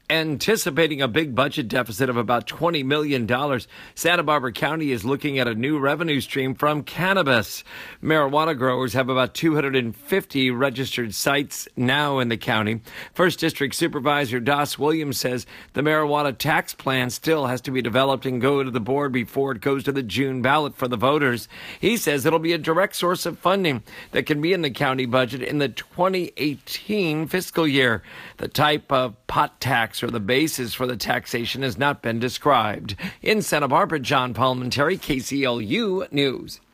Anticipating a big budget deficit of about $20 million, Santa Barbara County is looking at a new revenue stream from cannabis. Marijuana growers have about 250 registered sites now in the county. First District Supervisor Das Williams says the marijuana tax plan still has to be developed and go to the board before it goes to the June ballot for the voters. He says it'll be a direct source of funding that can be in the county budget in the 2018 fiscal year. The type of pot tax or the basis for the taxation has not been described. In Santa Barbara, John Palmentary, KCLU News.